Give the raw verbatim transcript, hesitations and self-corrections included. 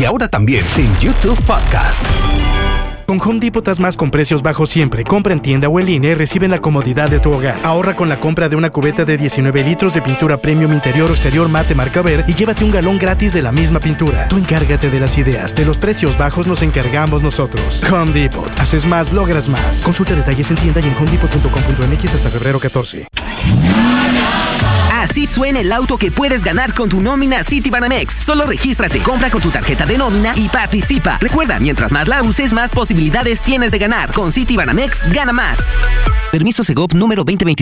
y ahora también en YouTube Podcast. Con Home Depot haz más con precios bajos siempre. Compra en tienda o en línea y recibe en la comodidad de tu hogar. Ahorra con la compra de una cubeta de diecinueve litros de pintura premium interior o exterior mate marca Ver y llévate un galón gratis de la misma pintura. Tú encárgate de las ideas. De los precios bajos nos encargamos nosotros. Home Depot. Haces más, logras más. Consulta detalles en tienda y en home depot punto com punto m x hasta febrero catorce. Así suena el auto que puedes ganar con tu nómina Citibanamex. Solo regístrate, compra con tu tarjeta de nómina y participa. Recuerda, mientras más la uses, más posibilidades tienes de ganar. Con Citibanamex, gana más. Permiso Segov número veinte veintidós.